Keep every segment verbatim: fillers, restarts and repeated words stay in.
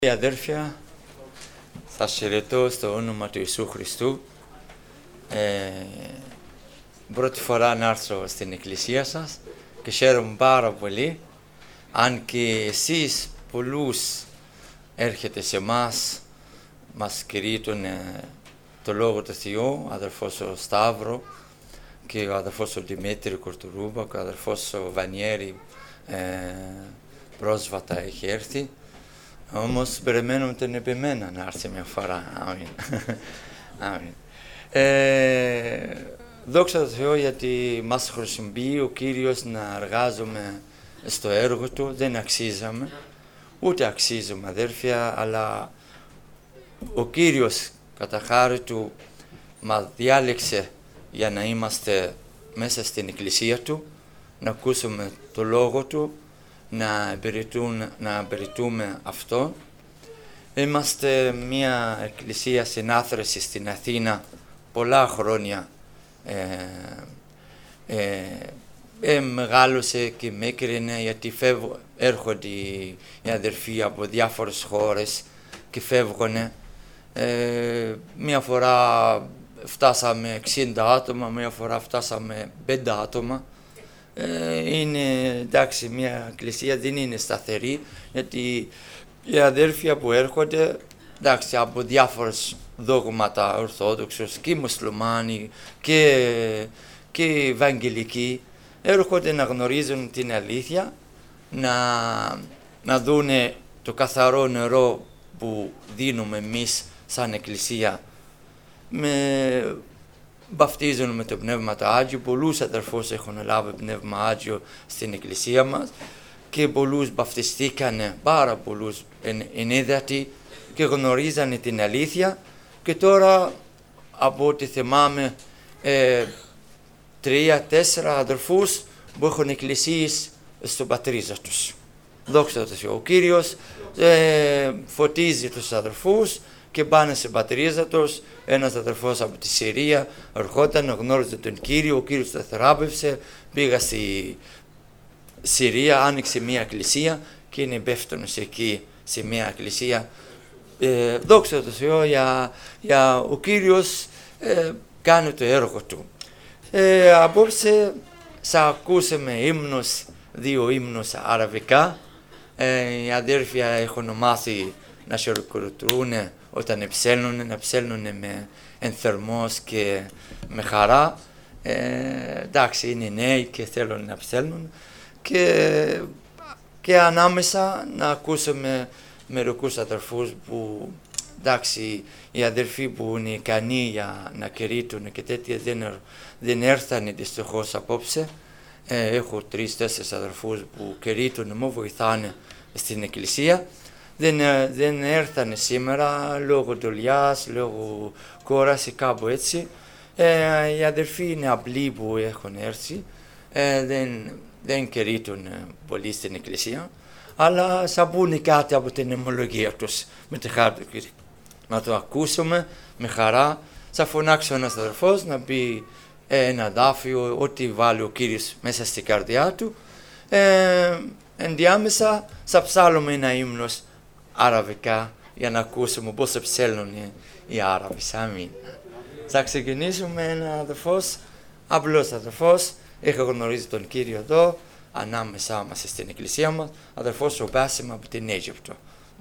Αδέρφια, θα σας χαιρετώ στο όνομα του Ιησού Χριστού. Ε, πρώτη φορά να έρθω στην εκκλησία σας και χαίρομαι πάρα πολύ. Αν και εσείς πολλούς έρχεται σε εμάς, μας κηρύττουν ε, το Λόγο του Θεού, ο αδερφός ο Σταύρο και ο αδερφός ο Δημήτρη Κορτουρούμπα και ο αδερφός ο Βανιέρη ε, πρόσφατα έχει έρθει. Όμως περιμένουμε τον επιμένα να έρθει μια φορά. Αμήν. Αμήν. Ε, δόξα τω Θεώ γιατί μας χρησιμοποιεί ο Κύριος να εργάζομαι στο έργο Του. Δεν αξίζαμε, ούτε αξίζουμε αδέρφια, αλλά ο Κύριος κατά χάρη Του μας διάλεξε για να είμαστε μέσα στην εκκλησία Του, να ακούσουμε το Λόγο Του, να υπηρετούμε αυτό. Είμαστε μια εκκλησία συνάθρηση στην Αθήνα πολλά χρόνια. Ε, ε, ε, μεγάλωσε και με έκρινε γιατί φεύγω, έρχονται οι αδερφοί από διάφορες χώρες και φεύγουνε. Ε, μια φορά φτάσαμε εξήντα άτομα, μια φορά φτάσαμε πέντε άτομα. Είναι εντάξει, μια εκκλησία δεν είναι σταθερή γιατί οι αδέρφια που έρχονται εντάξει, από διάφορες δόγματα, Ορθόδοξους και Μουσουλμάνοι και, και Ευαγγελικοί, έρχονται να γνωρίζουν την αλήθεια, να, να δούνε το καθαρό νερό που δίνουμε εμείς σαν εκκλησία. Με, Βαφτίζουν με το Πνεύμα το Άγιο. Πολλούς αδερφούς έχουν λάβει Πνεύμα Άγιο στην εκκλησία μας και πολλούς βαφτιστήκανε, πάρα πολλούς ενίδατοι και γνωρίζανε την αλήθεια. Και τώρα από ό,τι θυμάμαι ε, τρία, τέσσερα αδερφούς που έχουν εκκλησίες στον πατρίζα τους. Δόξα τω Θεώ. Ο Κύριος ε, φωτίζει τους αδερφούς και πάνε σε πατρίζα τους. Ένας αδερφός από τη Συρία ερχόταν, γνώριζε τον Κύριο, ο Κύριος το θεράπευσε, πήγα στη Συρία, άνοιξε μια εκκλησία και είναι υπεύθυνος εκεί σε μια εκκλησία. Ε, δόξα τω Θεώ για, για ο Κύριος ε, κάνει το έργο Του. Ε, απόψε θα ακούσουμε ύμνους, δύο ύμνους αραβικά. Ε, οι αδέρφια έχουν μάθει να χειροκροτούν όταν ψέλνουν, να ψέλνουν με ενθερμός και με χαρά. Ε, εντάξει, είναι νέοι και θέλουν να ψέλνουν και, και ανάμεσα να ακούσουμε μερικούς αδερφούς που εντάξει, οι αδερφοί που είναι ικανοί για να κηρύττουν και τέτοια δεν, δεν έρθανε δυστυχώς απόψε. Ε, έχω τρεις-τέσσερις αδερφούς που κηρύττουν, μου βοηθάνε στην εκκλησία. Δεν, δεν έρθανε σήμερα λόγω δουλειάς, λόγω κόραση, κάπου έτσι. Ε, οι αδερφοί είναι απλοί που έχουν έρθει, ε, δεν, δεν κηρύττουν πολύ στην εκκλησία, αλλά θα πούνε κάτι από την αιμολογία τους με τη χάρη του Κύριου. Να το ακούσουμε με χαρά. Θα φωνάξω ένας αδερφός να πει ε, ένα δάφιο, ό,τι βάλει ο Κύριος μέσα στην καρδιά του. Ε, ενδιάμεσα θα ψάλουμε ένα ύμνος αραβικά για να ακούσουμε πώς ψέλνουν οι Άραβες. Αμήν. Θα ξεκινήσουμε ένα αδερφός, απλός αδερφός, έχω γνωρίσει τον Κύριο εδώ, ανάμεσά μας στην εκκλησία μας, αδερφός ο Μπάσιμ από την Αίγυπτο.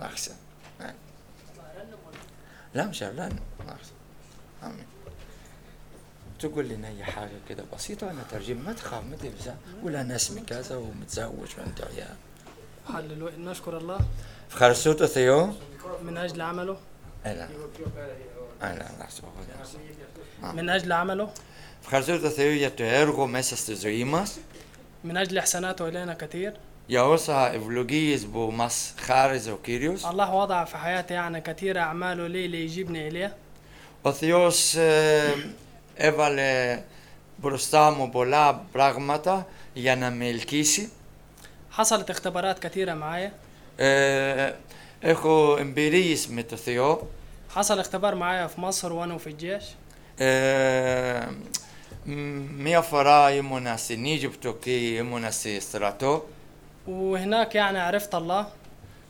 لا مش اعلان. امين. تقول لنا اي حاجه كده بسيطه وانا ترجم، ما تخاف ما تفزع، قول انا اسمي كذا ومتزوج وانت عيال. هللويا، نشكر الله Ευχαριστώ το Θεό. من أجل عمله. Έλα. Έλα, من أجل عمله. Ευχαριστώ το Θεό για το έργο μέσα στη ζωή μας. من أجل إحساناته إلينا كثير. Για όσα ευλογίες που μας χάριζε ο Κύριος. الله وضع في حياتي يعني كثير أعماله لي ليجيبني إليه. Ο Θεός ε, έβαλε μπροστά μου πολλά πράγματα για να με ελκύσει. حصلت اختبارات كثيرة معايا. Ε, έχω εμπειρίες με το Θεό. حصل اختبار معايا في مصر وأنا في الجيش. Ε, μία φορά ήμουνα στην Αίγυπτο και ήμουνα στη στρατό. وهناك يعني عرفت الله.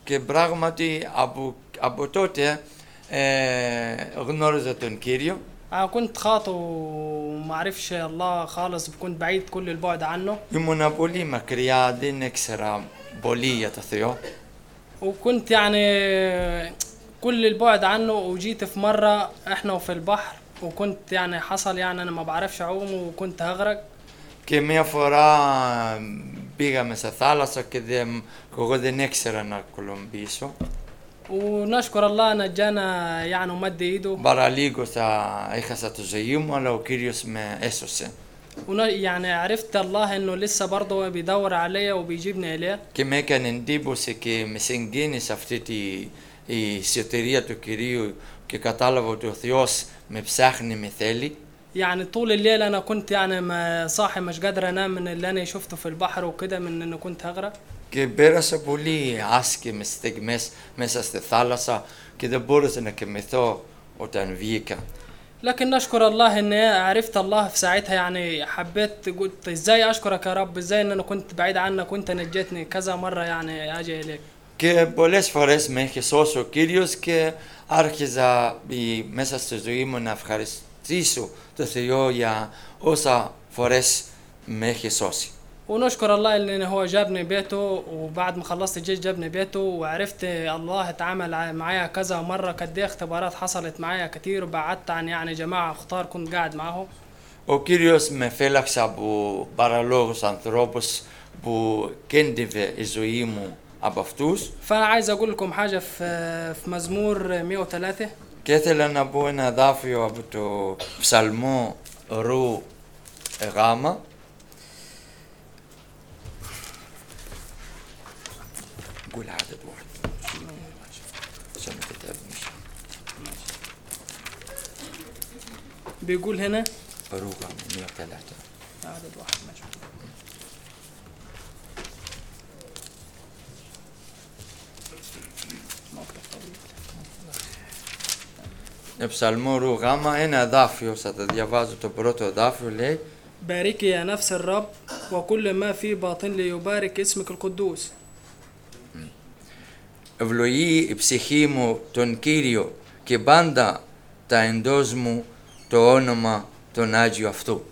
Και πράγματι από, από τότε ε, γνώριζα τον Κύριο. أنا كنت خاطئ وما أعرفش الله خالص، كنت بعيد كل البعد عنه. Ήμουνα πολύ μακριά, δεν ήξερα πολύ για το Θεό. وكنت يعني كل البعد عنه، وجيت في مرة إحنا وفي البحر، وكنت يعني حصل يعني أنا ما بعرفش أعوم وكنت هغرق. Και μια φορά πήγαμε σε θάλασσα και δεν, εγώ δεν ήξερα να κολομπήσω. ونشكر الله نجانا يعني ومد إيده. Παραλίγο θα έχασα το ζωή μου, αλλά ο Κύριος με έσωσε. يعني عرفت الله إنه لسه برضه بيدور عليا وبيجيبني إليه. Και με έκανε εντύπωση και με συγκίνησε αυτή τη, η σωτηρία του Κυρίου και κατάλαβα ότι ο Θεός με ψάχνει, με θέλει. يعني طول الليل أنا كنت يعني ما صاحي مش قادر أنام من اللي أنا شفته في البحر وكده، من إنه كنت هغرق. Και πέρασα πολύ άσχημες στιγμές μέσα στη θάλασσα και δεν μπόρεσα να κοιμηθώ όταν βγήκα. لكن نشكر الله إني عرفت الله في ساعتها، يعني حبيت قلت إزاي أشكرك يا رب، إزاي إن أنا كنت بعيد عنك وأنت نجيتني كذا مرة يعني أجي إليك. Και πολλές φορές με έχει σώσει ο Κύριος και άρχιζα μέσα στη ζωή μου να ευχαριστήσω το Θεό για όσα φορές με έχει σώσει. ونشكر الله إن هو جابني بيته، وبعد ما خلصت الجيش جابني بيته، وعرفت الله اتعامل معايا كذا مرة، قد ايه اختبارات حصلت معايا كتير، وبعدت عن يعني جماعة اختار كنت قاعد معاهم. Ο Κύριος με φύλαξε από παραλόγους ανθρώπους που κέντευε η ζωή μου από αυτούς. فأنا عايز أقول لكم حاجة في في مزمور مئة وثلاثة. Και ήθελα να πω ένα δάφιο από το ψαλμό ρου γάμα. قول عدد واحد عشان الكتاب مش بيقول هنا روغا مئة وثلاثة عدد واحد ماشي. Ψαλμό ρου γάμα, ένα δάφιο, θα το διαβάζω το πρώτο δάφιο, λέει باركي يا نفس الرب وكل ما في باطن ليبارك اسمك القدوس. Ευλογεί η ψυχή μου τον Κύριο και πάντα τα εντός μου το όνομα τον Άγιο αυτού.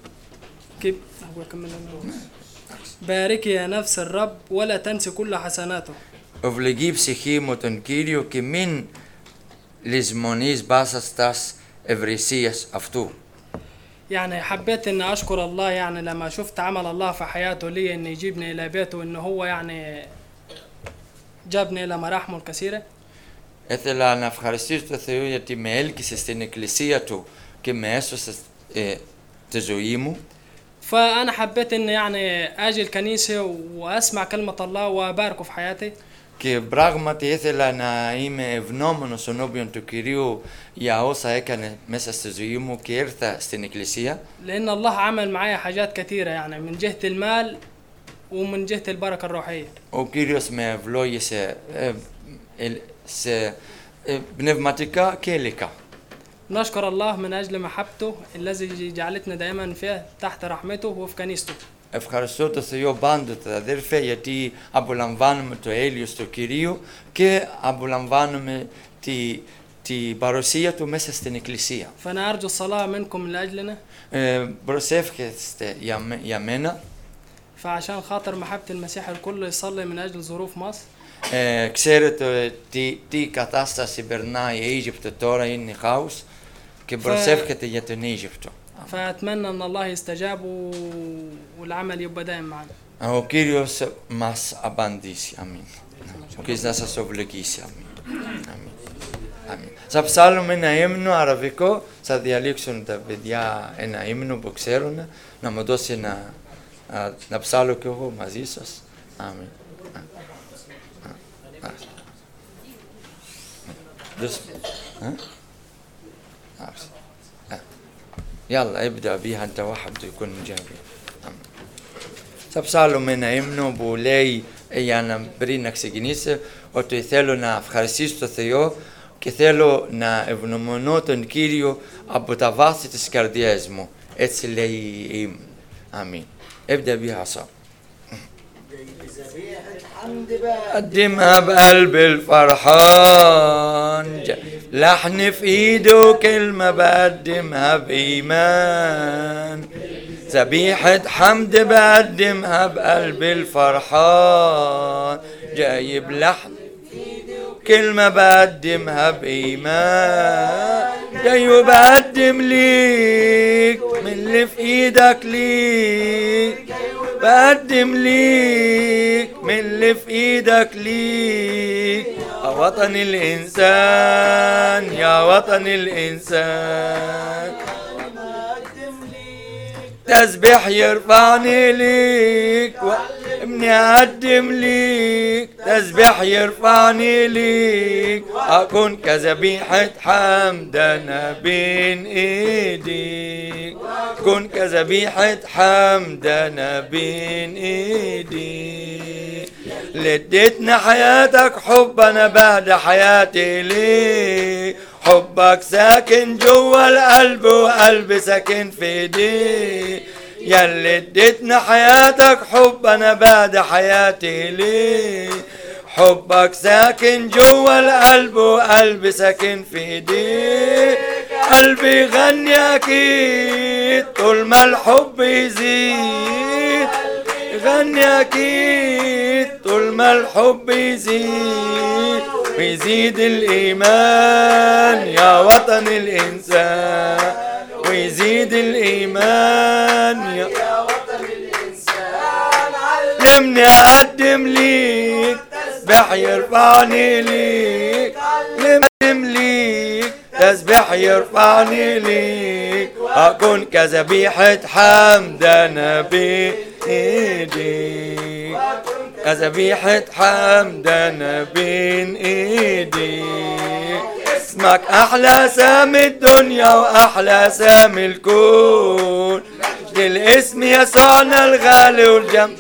باركي يا نفس الرب ولا تنسي كل حسناته. Ευλογεί η ψυχή μου τον Κύριο και μην λησμονείς βάσας τας ευρυσίας αυτού. يعني حبيت ان اشكر الله يعني لما شفت عمل الله في حياته لي ان يجيبني الى بيته، ان هو يعني جابني إلى مراحمه الكثيرة. Ήθελα να ευχαριστήσω τον Θεό γιατί με έλκυσε στην εκκλησία του και με έσωσε ε, τη ζωή μου. فأنا حبيت إن يعني أجي الكنيسة وأسمع كلمة الله وأباركه في حياتي. Και πράγματι ήθελα να είμαι ευγνώμονος ενώπιον του Κυρίου για όσα έκανε μέσα στη ζωή μου και ήρθα στην εκκλησία. لأن الله عمل معايا حاجات كثيرة يعني من جهة المال ومن جهة البركة الروحية. Ο Κύριος με ευλόγησε ε, ε, σε ε, πνευματικά και υλικά. نشكر الله من أجل محبته الذي جعلتنا دائما فيه تحت رحمته وفي كنيسته. Ευχαριστώ τον Θεό πάντοτε, αδέρφε, γιατί απολαμβάνουμε το έλεος του Κυρίου και απολαμβάνουμε τη, τη παρουσία του μέσα στην εκκλησία. فأنا أرجو الصلاة منكم لأجلنا. Ε, προσεύχεστε για, για μένα. فعشان خاطر محبة المسيح الكل يصلي من أجل ظروف مصر. Ε, ξέρετε τι, τι κατάσταση περνάει η Αίγυπτο τώρα, είναι χάος και προσεύχεται για τον Αίγυπτο. فأتمنى أن الله يستجاب والعمل يبقى دائم معنا. Ο Κύριος μας απαντήσει. Αμήν. Ο Κύριος να σας ευλογήσει. Αμήν. Αμήν. Αμήν. Θα ψάλουμε ένα ύμνο αραβικό, θα διαλέξουν τα παιδιά ένα ύμνο που ξέρουν, να μου δώσει ένα, α, να ψάλω κι εγώ μαζί σας. Αμήν. يلا ابدأ بيها انت وحده يكون جابر. Θα ψάλουμε ένα ύμνο που λέει για να πριν να ξεκινήσει ότι θέλω να ευχαριστήσω τον Θεό και θέλω να ευγνωμονώ τον Κύριο από τα βάθη της καρδιάς μου. Έτσι λέει η ύμνο. Αμήν. ابدأ بيها صح. قدمها بقلب الفرحان، لحن في ايده كلمة بقدمها بإيمان، ذبيحة حمد بقدمها بقلب الفرحان، جايب لحن كلمة بقدمها بإيمان، جاي وبقدم ليك من اللي في ايدك ليك، بقدم ليك من اللي في ايدك ليك، يا وطن الإنسان يا وطن الإنسان، تسبح يرفعني ليك وابني أقدم ليك، تسبح يرفعني ليك، أكون كذبيحة حمد أنا بين إيديك، كن كذبيحة حمد أنا بين إيديك، اللي اديتنا حياتك حب أنا بعد حياتي ليك، حبك ساكن جوا القلب وقلبي ساكن في ايديك، ياللي اديتنا حياتك حب انا بعد حياتي ليك، حبك ساكن جوا القلب وقلبي ساكن في ايديك، قلبي يغني اكيد طول ما الحب يزيد، يغني اكيد طول ما الحب يزيد، ويزيد الإيمان يا وطن الإنسان، ويزيد الإيمان يا وطن الإنسان، علمني أقدم ليك تسبح يرفعني ليك، علمني ليك تسبح يرفعني ليك، أكون كذبيحة حمد أنا بإيديك، كذبيحة حمد أنا بين إيديك، اسمك أحلى سامي الدنيا وأحلى سامي الكون، للاسم يسوعنا الغالي والجنب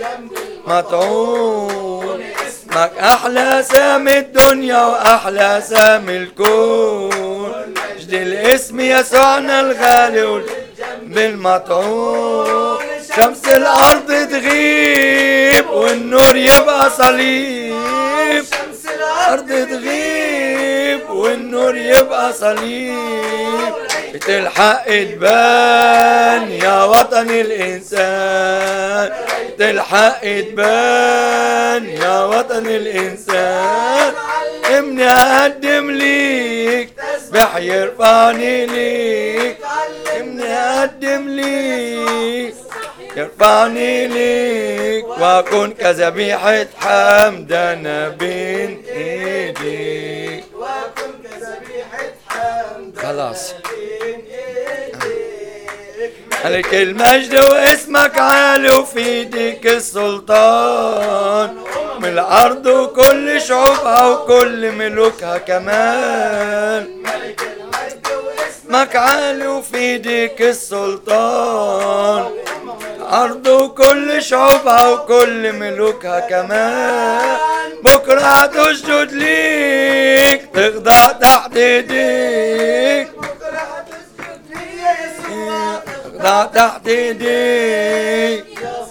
مطعون، اسمك أحلى سامي الدنيا وأحلى سامي الكون، للاسم يسوعنا الغالي والجنب المطعون، شمس الأرض تغيب والنور يبقى صليب، شمس الأرض تغيب والنور يبقى صليب، بتلحق تبان يا وطن الإنسان، بتلحق تبان يا وطن الإنسان، علمني أقدم ليك تسبح يرفعني ليك، علمني أقدم ليك يرفعني ليك، واكون كذبيحة حمد انا بين ايديك، واكون كذبيحة حمد خلاص بين ايديك، ملك المجد واسمك عالي وفي ايديك السلطان، من الارض وكل شعوبها وكل ملوكها كمان، ملك المجد واسمك عالي وفي ايديك السلطان، أرض وكل شعوبها وكل ملوكها كمان، بكرة هتسجد ليك تخضع تحت ايديك، بكرة هتسجد ليك تخضع تحت ايديك،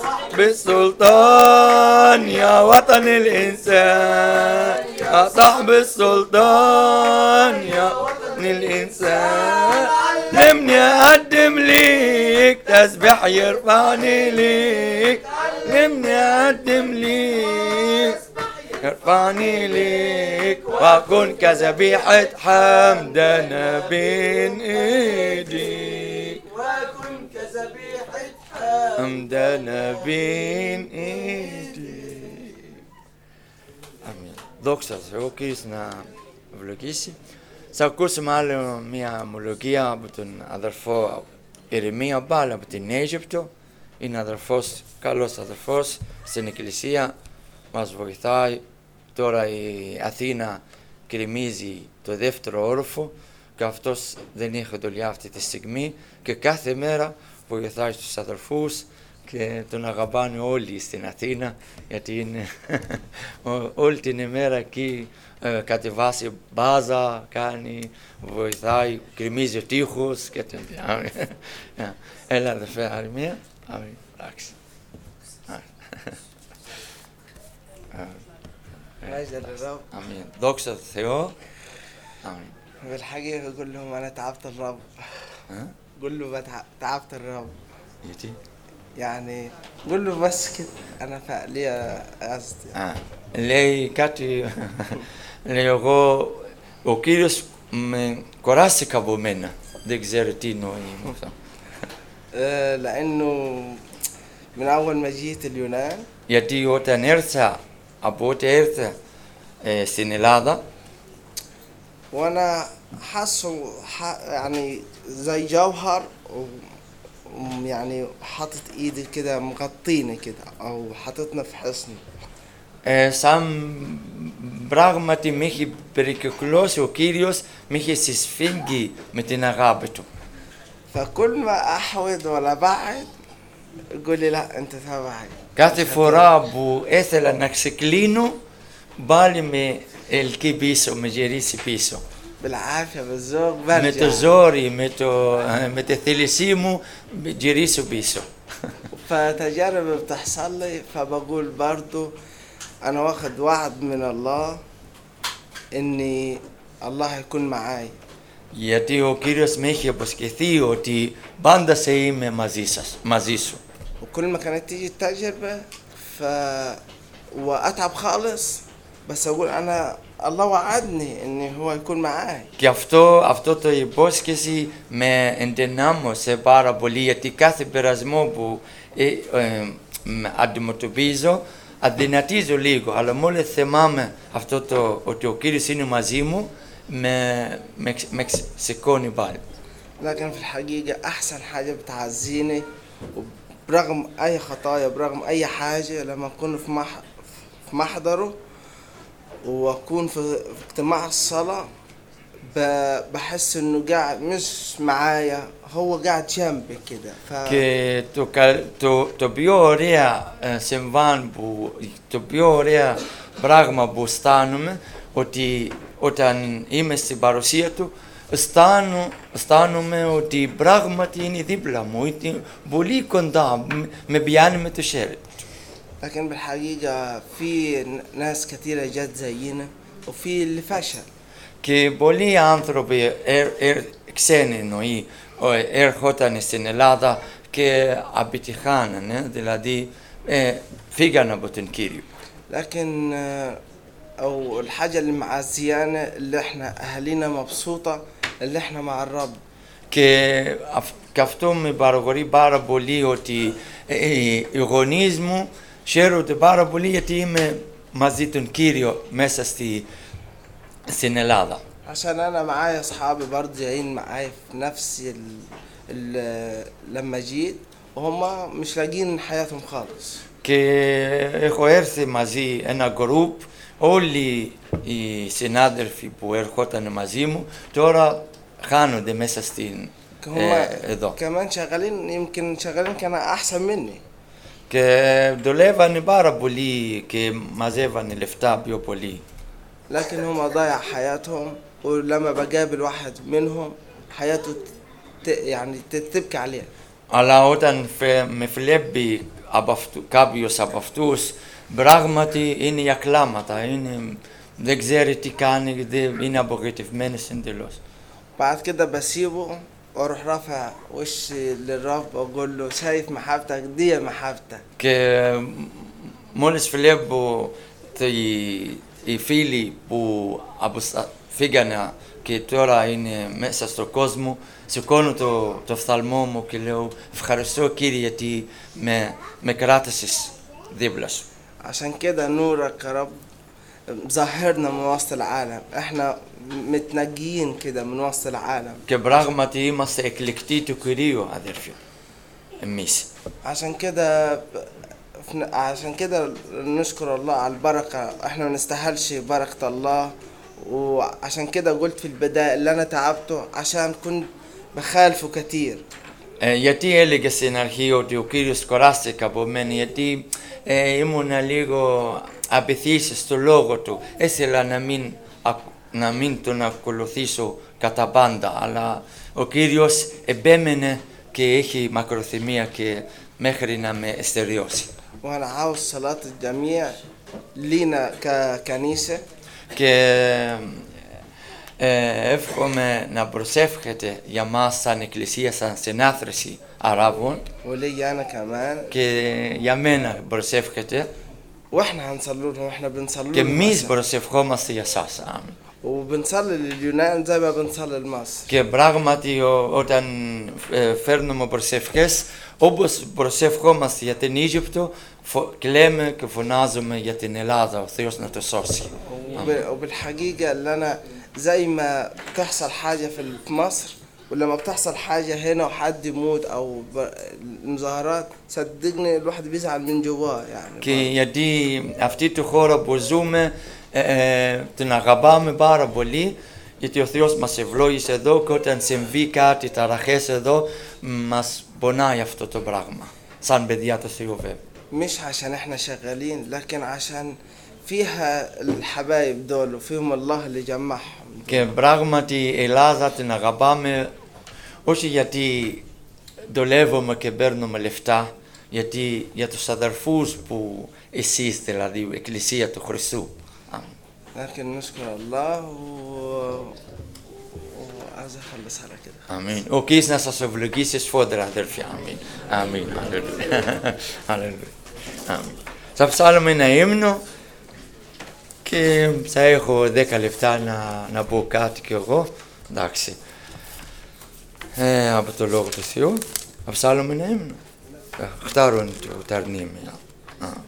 بالسلطان يا وطن الإنسان، يا صاحب السلطان يا وطن الإنسان، علمني أقدم ليك تسبح يرفعني ليك، علمني أقدم ليك يرفعني ليك، وأكون كذبيحة حمد أنا بين إيديك، وأكون كذبيحة حمد أنا بين إيديك. Amin. Δόξα τω Θεώ, Κύριος να ευλογήσει. Θα ακούσουμε άλλη μια ομολογία από τον αδερφό Ειρημία Μπάλα από την Αίγυπτο. Είναι αδερφός, καλός αδερφός στην εκκλησία, μας βοηθάει. Τώρα η Αθήνα κρεμίζει το δεύτερο όροφο και αυτός δεν έχει δουλειά αυτή τη στιγμή και κάθε μέρα βοηθάει στους αδερφούς και τον αγαπάνε όλοι στην Αθήνα, γιατί είναι όλη την ημέρα εκεί, ε, κατεβάσει μπάζα, κάνει, βοηθάει, κρεμίζει ο τείχος και τέτοια. Έλα αδερφέ Ειρημία, εντάξει. مجد للرب. Αμήν. Δόξα τω Θεώ. Αμήν. بالحقيقة أقول لهم أنا تعبت الرب. ها؟ قول له بتع... تعبت الرب. Γιατί? يعني قول له بس كده أنا فعليا قصدي. Α, λέει κάτι, λέει εγώ, ο Κύριος με κοράστηκα από μένα. Δεν ξέρω τι εννοεί με αυτό. آه، لأنه من أول ما جيت اليونان Γιατί όταν έρθα, από ό,τι έρθα ε, στην Ελλάδα, وأنا حاسه ح... يعني زي جوهر و... يعني حاطط إيدي كده مغطيني كده أو حاططنا في حصن. ε, σαν πράγματι με έχει περικυκλώσει ο Κύριος, με έχει συσφίγγει με την αγάπη Του. فكل ما أحود ولا بعد يقول لي لا أنت تبعي. Κάθε φορά που ήθελα να ξεκλίνω, πάλι με ελκύει πίσω, με γυρίσει πίσω. بالعافية بالذوق Με το برجع. ζόρι, με, το, με τη θέλησή μου, γυρίσω πίσω. فتجارب بتحصل لي فبقول برضو أنا واخد وعد من الله إني الله يكون معاي. Γιατί ο Κύριος με έχει αποσχεθεί ότι πάντα σε είμαι μαζί σας, μαζί σου. وكل ما كانت تيجي التجربة ف وأتعب خالص بس أقول أنا الله وعدني إني هو يكون معاي. Και αυτό, αυτό το υπόσχεση με ενδυνάμωσε πάρα πολύ, γιατί κάθε περασμό που ε, ε, με αντιμετωπίζω αδυνατίζω λίγο, αλλά μόλις θυμάμαι αυτό το ότι ο Κύριος είναι μαζί μου, με, με, με σηκώνει πάλι. لكن في الحقيقة أحسن حاجة بتعزيني برغم أي خطايا برغم أي حاجة لما أكون في مح... في محضره وأكون في في اجتماع الصلاة ب... بحس إنه قاعد مش معايا هو قاعد جنبي كده. ف... Και το, κα- το, το πιο ωραία ε, συμβάν, που, το πιο ωραία πράγμα που αισθάνομαι, ότι όταν είμαι στην παρουσία Του, αισθάνω, αισθάνομαι ότι πράγματι είναι δίπλα μου, είναι πολύ κοντά, μ- με πιάνει με το χέρι Του. لكن بالحقيقة في ناس كثيرة جت زينا وفي اللي فشل. Και πολλοί άνθρωποι ερ, ερ, ξένοι εννοεί, ε, έρχονταν στην Ελλάδα και αποτυχάνανε, δηλαδή ε, φύγαν από τον Κύριο. لكن آه، او الحاجة اللي معزيانا اللي احنا اهالينا مبسوطة اللي احنا مع الرب. Και, αυ- και αυτό με παρηγορεί πάρα πολύ, ότι ε, οι γονείς μου χαίρονται πάρα πολύ γιατί είμαι μαζί τον Κύριο μέσα στη, στην Ελλάδα. عشان انا معايا اصحابي برضه جايين معايا في نفس ال... ال... لما جيت وهم مش لاقيين حياتهم خالص. Και έχω έρθει μαζί ένα γκρουπ, όλοι οι συνάδελφοι που έρχονταν μαζί μου τώρα χάνονται μέσα στην هم ε, εδώ. كمان شغالين يمكن شغالين كان احسن مني. Και δουλεύανε πάρα πολύ και μαζεύανε λεφτά πιο πολύ. لكن هم ضيع حياتهم ولما بقابل واحد منهم حياته ت... يعني ت- تبكي عليها. Αλλά όταν φε- με βλέπει από αυτού, κάποιος από αυτούς, πράγματι είναι για κλάματα, είναι, δεν ξέρει τι κάνει, δεν, είναι απογοητευμένος εντελώς. بعد كده بسيبه واروح رافع وشي للرب واقول له شايف محبتك دي محبتك. Και μόλις βλέπω οι, οι φίλοι που αποστα- φύγανε και τώρα είναι μέσα στον κόσμο, σηκώνω το, το φθαλμό μου και λέω ευχαριστώ Κύριε γιατί με, με κράτησες δίπλα σου. عشان كده نورك يا رب ظاهرنا من وسط العالم. احنا متنجيين كده من وسط العالم. Και πράγματι είμαστε εκλεκτοί του Κυρίου, αδέρφια, εμείς. عشان كده ب- فن- عشان كده نشكر الله على البركة. احنا ما نستاهلش بركة الله وعشان كده قلت في البداية اللي انا تعبته عشان كنت بخالفه كتير. Ε, γιατί έλεγε στην αρχή ότι ο Κύριος κοράστηκε από μένα, γιατί ε, ήμουνα λίγο απειθής στο λόγο Του. Ήθελα να μην, ακ- να μην τον ακολουθήσω κατά πάντα, αλλά ο Κύριος επέμενε και έχει μακροθυμία και μέχρι να με εστεριώσει. وانا عاوز صلاة الجميع لينا ككنيسة. Και ε, εύχομαι να προσεύχετε για μας σαν εκκλησία, σαν συνάθρηση Αράβων. ولي أنا كمان. Και για μένα προσεύχετε. واحنا هنصلي لهم واحنا بنصلي Και لهم εμείς مثلا. προσευχόμαστε για σας. Άμην. وبنصلي لليونان زي ما بنصلي لمصر. Και πράγματι ο- όταν ε, φέρνουμε προσευχές, όπως προσευχόμαστε για την Αίγυπτο, φο- κλαίμε και φωνάζουμε για την Ελλάδα, ο Θεός να το σώσει. وب- وبالحقيقة اللي أنا زي ما بتحصل حاجة في ال- في مصر، ولما بتحصل حاجة هنا وحد يموت أو ب- المظاهرات، صدقني الواحد بيزعل من جواه يعني. Και γιατί αυτή τη χώρα που ζούμε ε, ε, την αγαπάμε πάρα πολύ, γιατί ο Θεός μας ευλόγησε εδώ και όταν συμβεί κάτι, ταραχές εδώ, μας πονάει αυτό το πράγμα. Σαν παιδιά του Θεού βέβαια. مش عشان احنا شغالين، لكن عشان فيها الحبايب دول وفيهم الله اللي جمعهم. Και πράγματι η Ελλάδα την αγαπάμε όχι γιατί δουλεύουμε και παίρνουμε λεφτά, γιατί για τους αδερφούς που εσείς δηλαδή η Εκκλησία του Χριστού. Αμήν. لكن نشكر الله و... وعايز اخلص على كده. Αμήν. Ο Κύριος να σας ευλογήσει σφόδρα αδερφιά. Αμήν. Αμήν. Αλληλούια. Αλληλούια. Αμήν. Θα ψάλουμε ένα ύμνο και θα έχω δέκα λεπτά να, να πω κάτι κι εγώ. Εντάξει. Ε, από το Λόγο του Θεού. Θα ψάλουμε ένα ύμνο. اختاروا انتوا ترنيم يعني. آه.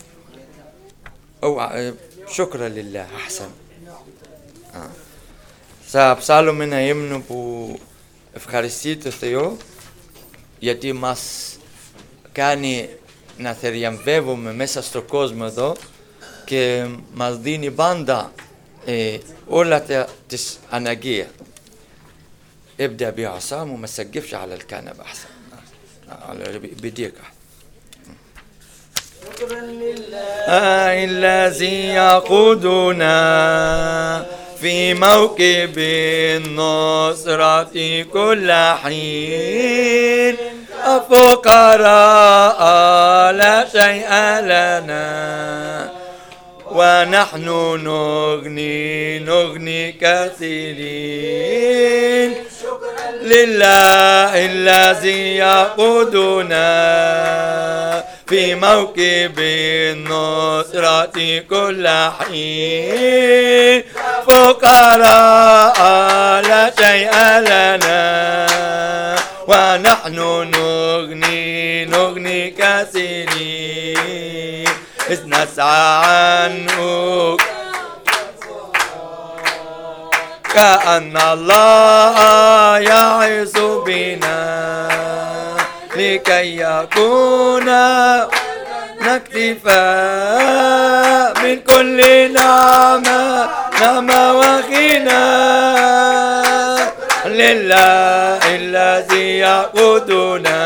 أو آه، شكرا لله أحسن. آه. Θα ψάλουμε ένα ύμνο που ευχαριστεί το Θεό γιατί μας κάνει να θριαμβεύουμε μέσα στο κόσμο εδώ και μας δίνει πάντα ε, όλα τα τις αναγκαία. ابدأ بعصام وما تسقفش على الكنبة أحسن. على بيديك. شكرا لله الذي يقودنا في موكب النصرة كل حين فقراء لا شيء لنا ونحن نغني نغني كثيرين لله الذي يقودنا في موكب النصرة كل حين فقراء لا شيء لنا ونحن نغني نغني كثيرين إذ نسعى عنه كأن الله يعز بنا لكي يكون نكتفى من كل نعمة نعمة وغنى لله الذي يقودنا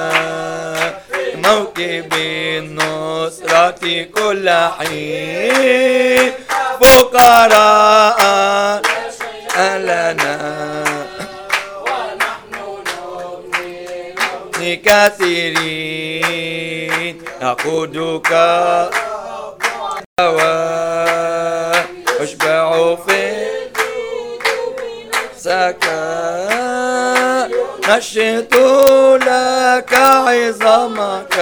موكب النصرة كل حين فقراء لنا كثيرين نقودك واشبع في سكا نشهد لك عظمك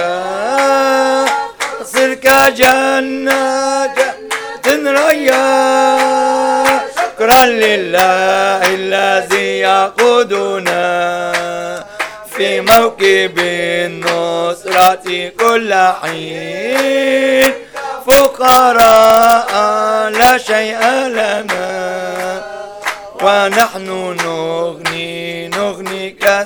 صرك جنة ريا شكرا لله الذي يقودنا في موكب النصرة كل حين فقراء لا شيء لنا ونحن نغني نغني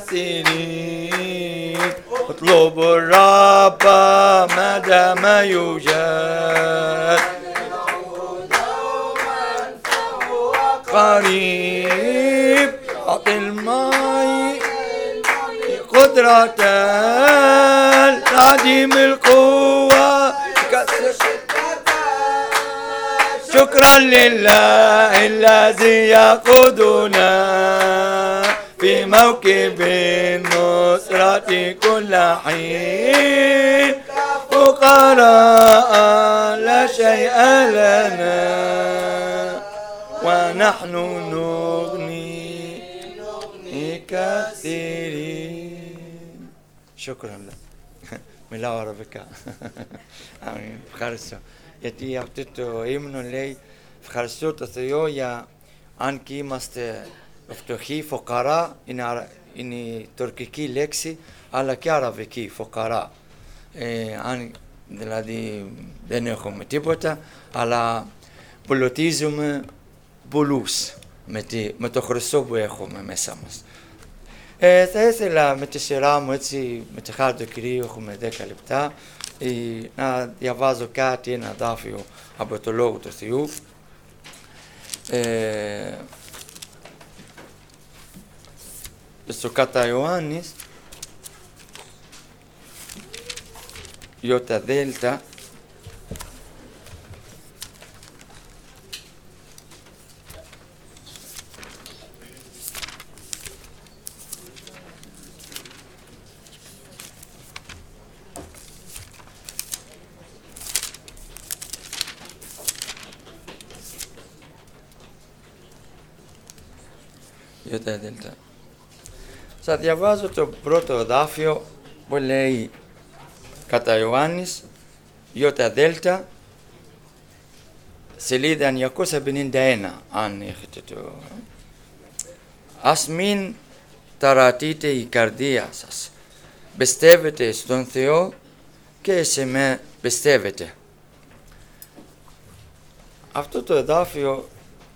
كثيرين اطلبوا الرب ما دام يوجد قريب أعطي الماء قدرة العديم القوة شكرا لله الذي يقودنا في موكب النصرة كل حين فقراء لا شيء لنا ونحن نغني كثيرين. شكرا لك. Μιλάω αραβικά. Ευχαριστώ. Γιατί αυτό το ύμνο λέει ευχαριστώ το Θεό για αν και είμαστε φτωχοί, φοκαρά είναι, είναι η τουρκική λέξη αλλά και αραβική, φοκαρά. Ε, αν δηλαδή δεν έχουμε τίποτα αλλά πλουτίζουμε πολλούς με, τη, με το Χριστό που έχουμε μέσα μας. Ε, θα ήθελα με τη σειρά μου, έτσι, με τη χάρη του Κυρίου, έχουμε δέκα λεπτά, ε, να διαβάζω κάτι, ένα δάφιο από το Λόγο του Θεού. Ε, στο κατά Ιωάννης, Ιώτα Δέλτα, Ιώτα Δέλτα. Θα διαβάζω το πρώτο δάφιο που λέει κατά Ιωάννης, Ιώτα Δέλτα, σελίδα εννιακόσια πενήντα ένα, αν έχετε το... Ας μην ταρατείτε η καρδία σας. Πιστεύετε στον Θεό και σε με πιστεύετε. Αυτό το εδάφιο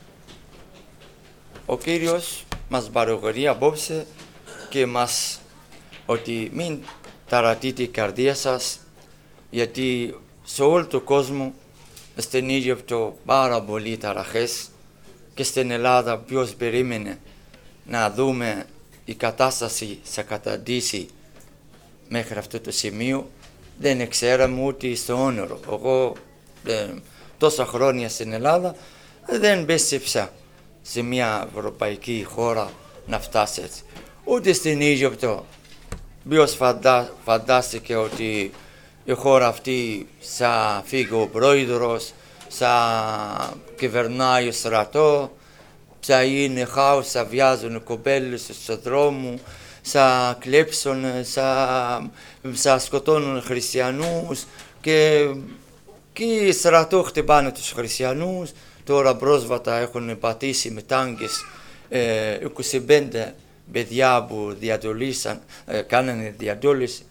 ο Κύριος μας παρηγορεί απόψε και μας ότι μην ταρατείτε η καρδία σας, γιατί σε όλο τον κόσμο στην Αίγυπτο πάρα πολλοί ταραχές και στην Ελλάδα ποιος περίμενε να δούμε η κατάσταση σε καταντήσει μέχρι αυτό το σημείο, δεν ξέραμε ούτε στο όνειρο. Εγώ ε, τόσα χρόνια στην Ελλάδα δεν πίστεψα σε μια ευρωπαϊκή χώρα να φτάσει έτσι. Ούτε στην Αίγυπτο ποιος φαντά, φαντάστηκε ότι η χώρα αυτή θα φύγει ο πρόεδρος, θα κυβερνάει ο στρατό, θα είναι χάος, θα βιάζουν οι κοπέλες στον δρόμο, θα κλέψουν, θα, θα σκοτώνουν χριστιανούς και, και οι στρατό χτυπάνε τους χριστιανούς. Τώρα πρόσφατα έχουν πατήσει με τάγκες ε, είκοσι πέντε παιδιά που διαδολήσαν, ε, κάνανε διαδόληση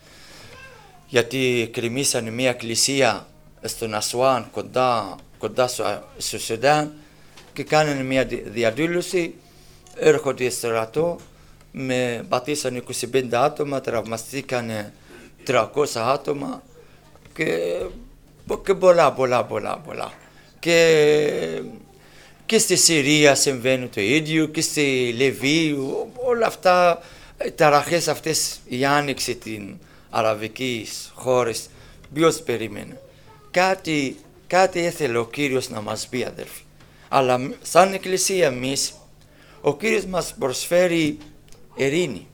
γιατί κρεμίσανε μια εκκλησία στον Ασουάν κοντά, κοντά στο, στο Σουδάν και κάνανε μια διαδήλωση, έρχονται στρατό, με πατήσανε είκοσι πέντε άτομα, τραυμαστήκανε τριακόσια άτομα και, και πολλά πολλά πολλά πολλά. Και, και στη Συρία συμβαίνει το ίδιο και στη Λιβύη, όλα αυτά, οι ταραχές αυτές, η άνοιξη την αραβική χώρες, ποιος περίμενε. Κάτι, κάτι έθελε ο Κύριος να μας πει, αδερφοί. Αλλά σαν εκκλησία εμείς, ο Κύριος μας προσφέρει ειρήνη.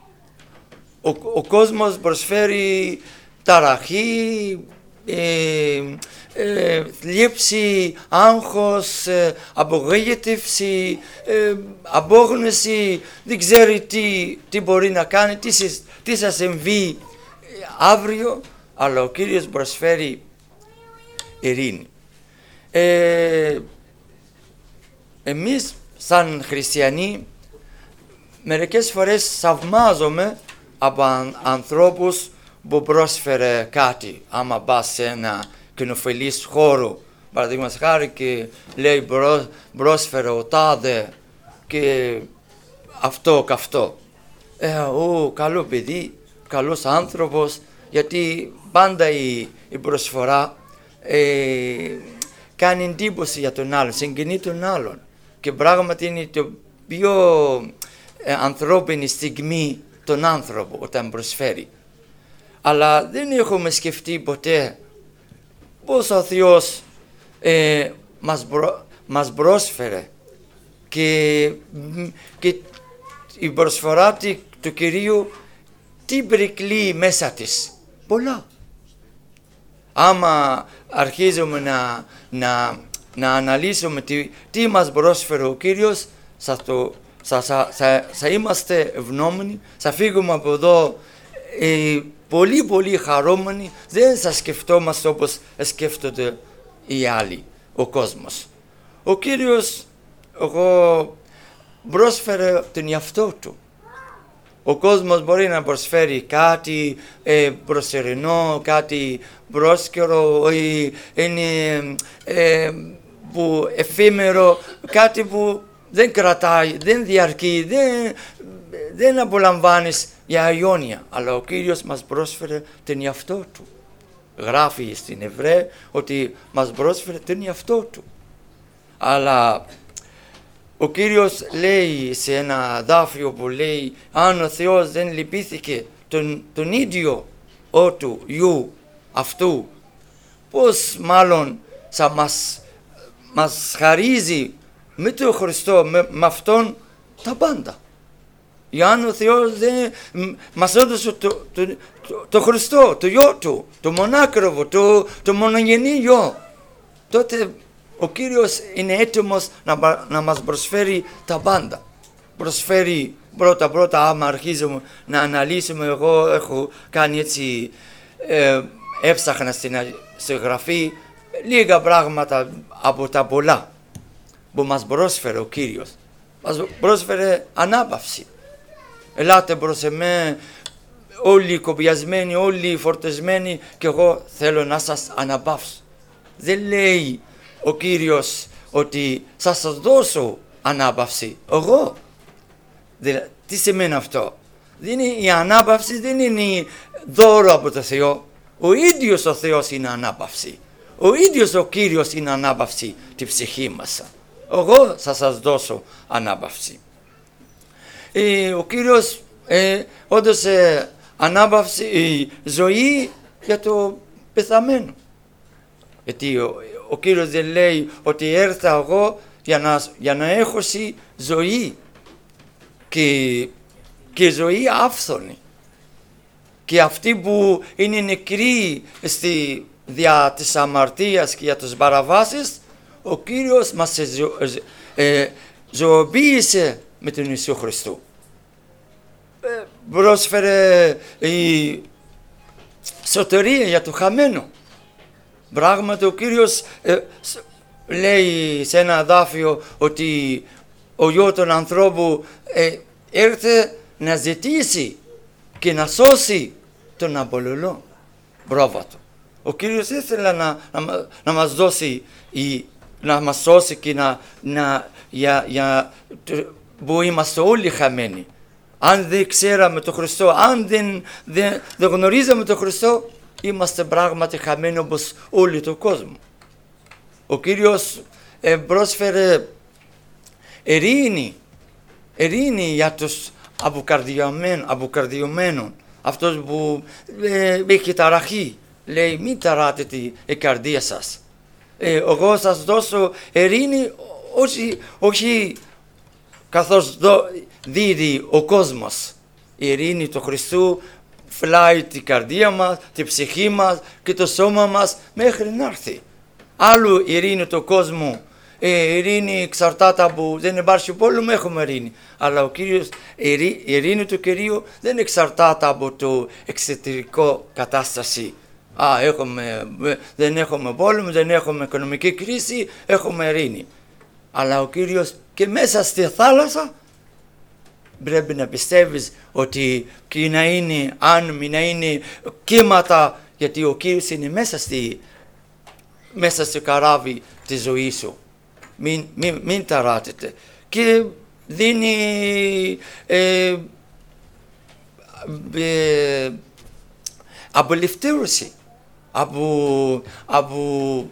Ο, ο κόσμος προσφέρει ταραχή, ε, ε, θλίψη, άγχος, ε, απογοήτευση, ε, απόγνωση, δεν ξέρει τι, τι μπορεί να κάνει, τι, τι θα συμβεί αύριο, αλλά ο Κύριος προσφέρει ειρήνη. Ε, εμείς σαν χριστιανοί μερικές φορές θαυμάζομαι από ανθρώπους που πρόσφερε κάτι. Άμα πας σε ένα κοινοφελής χώρο, παραδείγματος χάρη, και λέει πρόσφερε ο τάδε και αυτό και αυτό. Ε, ο, καλό παιδί, καλός άνθρωπος, γιατί πάντα η, η προσφορά ε, κάνει εντύπωση για τον άλλον, συγκινεί τον άλλον. Και πράγματι είναι το πιο ε, ανθρώπινη στιγμή τον άνθρωπο όταν προσφέρει. Αλλά δεν έχουμε σκεφτεί ποτέ πώς ο Θεός ε, μας, προ, μας πρόσφερε και, και η προσφορά του Κυρίου τι περικλεί μέσα της. Πολλά. άμα αρχίζουμε να, να, να αναλύσουμε τι, τι μας πρόσφερε ο Κύριος, θα, το, θα, θα, θα, θα είμαστε ευγνώμενοι, θα φύγουμε από εδώ ε, πολύ πολύ χαρούμενοι, δεν θα σκεφτόμαστε όπως σκέφτονται οι άλλοι, ο κόσμος. Ο Κύριος εγώ πρόσφερε τον εαυτό του. Ο κόσμος μπορεί να προσφέρει κάτι ε, προσωρινό, κάτι πρόσκαιρο, ή είναι ε, που εφήμερο, κάτι που δεν κρατάει, δεν διαρκεί, δεν, δεν απολαμβάνεις για αιώνια. Αλλά ο Κύριος μας πρόσφερε τον εαυτό του. Γράφει στην Εβραία ότι μας πρόσφερε τον εαυτό του. Αλλά ο Κύριος λέει σε ένα δάφιο που λέει αν ο Θεός δεν λυπήθηκε τον, τον ίδιο ότου Υιού αυτού, πώς μάλλον θα μας, μας χαρίζει με τον Χριστό, με, με Αυτόν τα πάντα. Αν ο Θεός δεν μας έδωσε το, το, το, το Χριστό, το Υιό Του, το μονάκριβο, το, το μονογενή Υιό, τότε ο Κύριος είναι έτοιμος να, να μας προσφέρει τα πάντα. Προσφέρει πρώτα πρώτα, άμα αρχίζουμε να αναλύσουμε, εγώ έχω κάνει έτσι, ε, έψαχνα στην γραφή λίγα πράγματα από τα πολλά που μας πρόσφερε ο Κύριος. Μας πρόσφερε ανάπαυση. Ελάτε προς εμέ όλοι κοπιασμένοι, όλοι φορτισμένοι και εγώ θέλω να σας αναπαύσω. Δεν λέει ο Κύριος ότι θα σας δώσω ανάπαυση. Εγώ. Δηλαδή, τι σημαίνει αυτό? Δεν είναι, η ανάπαυση δεν είναι δώρο από το Θεό. Ο ίδιος ο Θεός είναι ανάπαυση. Ο ίδιος ο Κύριος είναι ανάπαυση τη ψυχή μας. Εγώ θα σας δώσω ανάπαυση. Ε, ο Κύριος ε, έδωσε ανάπαυση, ε, ζωή για το πεθαμένο. Γιατί ο, ο Κύριος δεν λέει ότι έρθα εγώ για να, για να έχω ζωή και, και ζωή άφθονη. Και αυτοί που είναι νεκροί στη δια της αμαρτίας και για τους παραβάσεις, ο Κύριος μας ζω, ε, ζωοποίησε με τον Ιησού Χριστό. Ε, πρόσφερε η σωτηρία για το χαμένο. Πράγματι ο Κύριος ε, λέει σε ένα δάφιο ότι ο Υιός των ανθρώπου ε, έρθε να ζητήσει και να σώσει τον απολωλό πρόβατο. Ο Κύριος ήθελε να, να, να μας δώσει, η, να μας σώσει και να, να για, για, που είμαστε όλοι χαμένοι. Αν δεν ξέραμε τον Χριστό, αν δεν, δεν, δεν γνωρίζαμε τον Χριστό, είμαστε πράγματι χαμένοι όπως όλοι τον κόσμο. Ο Κύριος ε, πρόσφερε ειρήνη, ειρήνη για τους αποκαρδιωμένους, αυτός που ε, έχει ταραχή. Λέει μην ταράτετε η καρδία σας. Ε, εγώ σας δώσω ειρήνη, όχι, όχι καθώς δω, δίδει ο κόσμος. Η ειρήνη του Χριστού φυλάει την καρδία μας, την ψυχή μας και το σώμα μας μέχρι να έρθει. Άλλο η ειρήνη του κόσμου, η ειρήνη εξαρτάται από δεν υπάρχει πόλεμο, έχουμε ειρήνη. Αλλά ο Κύριος, η ειρήνη του Κυρίου δεν εξαρτάται από το εξωτερικό κατάσταση. Α, έχουμε, δεν έχουμε πόλεμο, δεν έχουμε οικονομική κρίση, έχουμε ειρήνη. Αλλά ο Κύριος και μέσα στη θάλασσα πρέπει να πιστεύεις ότι και να είναι άνεμοι, να είναι κύματα, γιατί ο Κύριος είναι μέσα, στη, μέσα στο καράβι της ζωής σου. Μην, μην, μην ταράτετε. Και δίνει ε, ε, απολευθέρωση από, από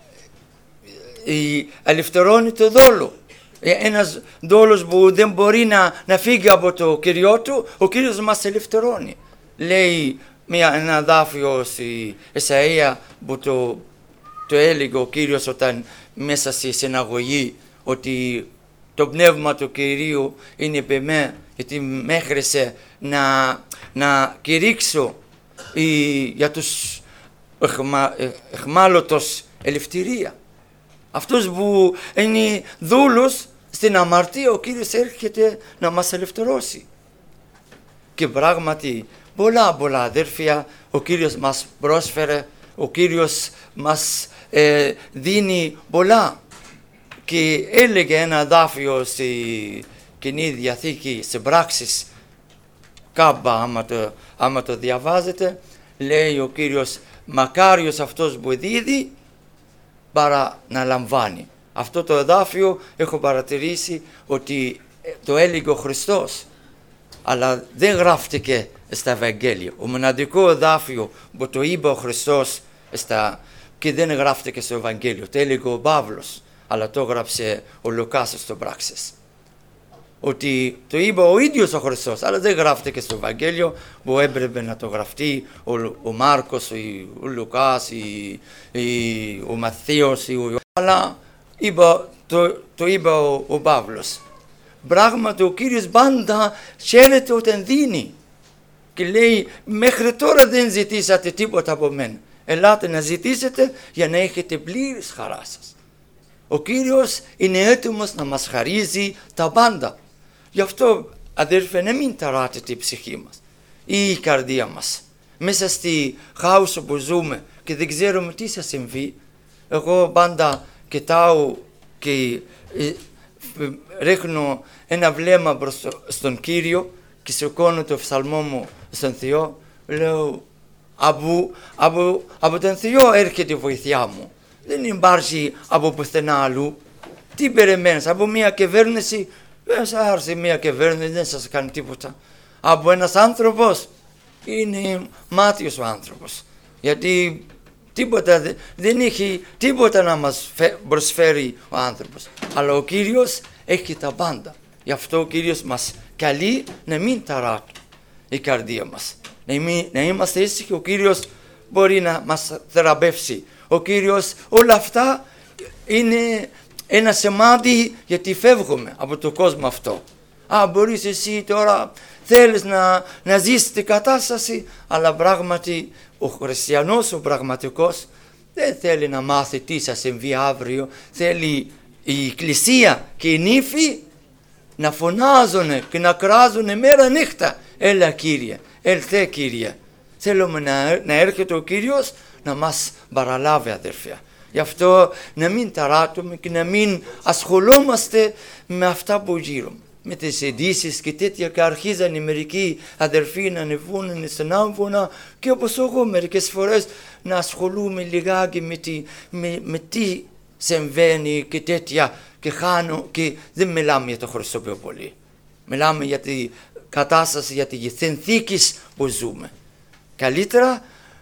ε, ελευθερώνει το δόλο. Ένας δόλος που δεν μπορεί να, να φύγει από το Κυριό του, ο Κύριος μας ελευθερώνει. Λέει μια, ένα δάφιο στη Εσαΐα που το, το έλεγε ο Κύριος όταν μέσα στη συναγωγή, ότι το πνεύμα του Κυρίου είναι επί με, γιατί με έχρισε να, να κηρύξω η, για τους εχμα, εχμάλωτος ελευθερία. Αυτός που είναι δούλος στην αμαρτία, ο Κύριος έρχεται να μας ελευθερώσει. Και πράγματι πολλά πολλά αδέρφια ο Κύριος μας πρόσφερε, ο Κύριος μας ε, δίνει πολλά. Και έλεγε ένα δάφιο στη Καινή Διαθήκη, σε Πράξεις Κάμπα, άμα το, άμα το διαβάζετε, λέει ο Κύριος, μακάριος αυτός που δίδει παρά να λαμβάνει. Αυτό το εδάφιο έχω παρατηρήσει ότι το έλεγε ο Χριστός, αλλά δεν γράφτηκε στα Ευαγγέλια. Ο μοναδικό εδάφιο που το είπε ο Χριστός στα, και δεν γράφτηκε στο Ευαγγέλιο, το έλεγε ο Παύλος, αλλά το έγραψε ο Λουκάς στο Πράξεις. Ότι το είπε ο ίδιος ο Χριστός, αλλά δεν γράφτηκε στο Ευαγγέλιο που έπρεπε να το γραφτεί ο, ο Μάρκος, ο Λουκάς, η, η, ο Μαθαίος, ο... αλλά είπε, το, το είπε ο, ο Παύλος. Πράγματι ο Κύριος πάντα χαίρεται όταν δίνει και λέει, μέχρι τώρα δεν ζητήσατε τίποτα από μένα, ελάτε να ζητήσετε για να έχετε πλήρης χαρά σας. Ο Κύριος είναι έτοιμος να μας χαρίζει τα πάντα. Γι' αυτό, αδέρφια, να μην ταράτε η ψυχή μας ή η καρδία μας. Μέσα στη χάος που ζούμε και δεν ξέρουμε τι θα συμβεί. Εγώ πάντα κοιτάω και ε, ρίχνω ένα βλέμμα προς τον Κύριο και σηκώνω το ψαλμό μου στον Θεό. Λέω, από, από, από τον Θεό έρχεται η βοηθειά μου. Δεν υπάρχει από πουθενά αλλού. Τι περιμένεις από μια κυβέρνηση? Δεν σας άρεσε μια κυβέρνηση, δεν σας κάνει τίποτα. Από ένας άνθρωπος είναι μάτιος ο άνθρωπος. Γιατί τίποτα, δεν έχει τίποτα να μας προσφέρει ο άνθρωπος. Αλλά ο Κύριος έχει τα πάντα. Γι' αυτό ο Κύριος μας καλεί να μην ταράτει η καρδία μας. Να, μην, να είμαστε ήσυχοι, ο Κύριος μπορεί να μας θεραπεύσει. Ο Κύριος, όλα αυτά είναι ένα σημάδι γιατί φεύγουμε από τον κόσμο αυτό. Α, μπορείς εσύ τώρα θέλεις να, να ζήσεις την κατάσταση, αλλά πράγματι ο χριστιανός, ο πραγματικός, δεν θέλει να μάθει τι θα συμβεί αύριο. Θέλει η Εκκλησία και οι νύφοι να φωνάζουν και να κράζουν μέρα νύχτα. Έλα Κύριε, έλθε Κύριε. Θέλουμε να, να έρχεται ο Κύριος να μας παραλάβει, αδερφιά. Γι' αυτό να μην ταράτουμε και να μην ασχολούμαστε με αυτά που γύρω. Με τις ειδήσεις και τέτοια, και αρχίζαν οι μερικοί αδερφοί να ανεβούν στον άμφωνα και όπως εγώ μερικές φορές να ασχολούμαι λιγάκι με, τη, με, με τι συμβαίνει και τέτοια και χάνω και δεν μιλάμε για το Χριστό πιο πολύ. Μιλάμε για τη κατάσταση, για τη συνθήκη που ζούμε. Καλύτερα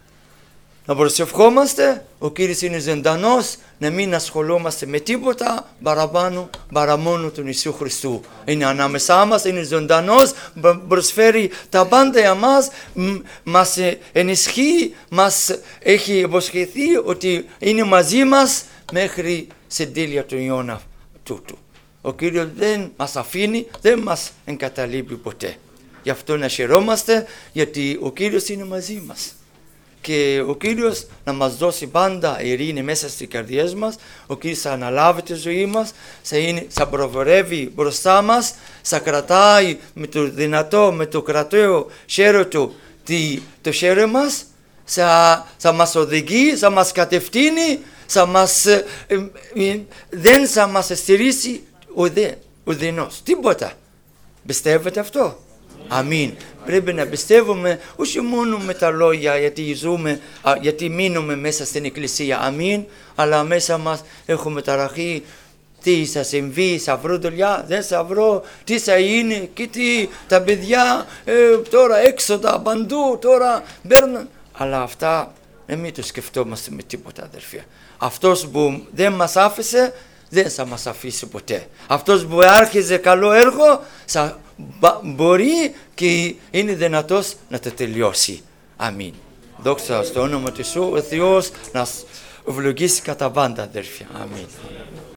να προσευχόμαστε, ο Κύριος είναι ζωντανός, να μην ασχολούμαστε με τίποτα παραπάνω παρά μόνο τον Ιησού Χριστού. Είναι ανάμεσά μας, είναι ζωντανός, προσφέρει τα πάντα για μας, μας ενισχύει, μας έχει υποσχεθεί ότι είναι μαζί μας μέχρι στην τέλεια του αιώνα τούτου. Ο Κύριος δεν μας αφήνει, δεν μας εγκαταλείπει ποτέ. Γι' αυτό να χαιρόμαστε, γιατί ο Κύριος είναι μαζί μας. Και ο Κύριος να μας δώσει πάντα ειρήνη μέσα στις καρδιές μας. Ο Κύριος θα αναλάβει τη ζωή μας, θα, είναι, θα προβορεύει μπροστά μας, θα κρατάει με το δυνατό, με το κραταίο χέρι του τη, το χέρι μας, θα, θα μας οδηγεί, θα μας κατευθύνει, θα μας, ε, ε, δεν θα μας στηρίσει ουδέ, ουδενός, τίποτα. Πιστεύετε αυτό? Αμήν. Πρέπει να πιστεύουμε όχι μόνο με τα λόγια γιατί ζούμε, γιατί μείνουμε μέσα στην εκκλησία. Αμήν. Αλλά μέσα μας έχουμε ταραχή. Τι θα συμβεί, θα βρω δουλειά, δεν θα βρω, τι θα είναι, και τι, τα παιδιά ε, τώρα έξοδα παντού, τώρα μπαίνουν. Αλλά αυτά να μην το σκεφτόμαστε με τίποτα, αδερφία. Αυτός που δεν μας άφησε, δεν θα μας αφήσει ποτέ. Αυτός που άρχιζε καλό έργο, θα μπορεί και είναι δυνατός να το τελειώσει. Αμήν. Δόξα στο όνομα του Ιησού, ο Θεός να ευλογήσει κατά πάντα, αδέρφια. Αμήν.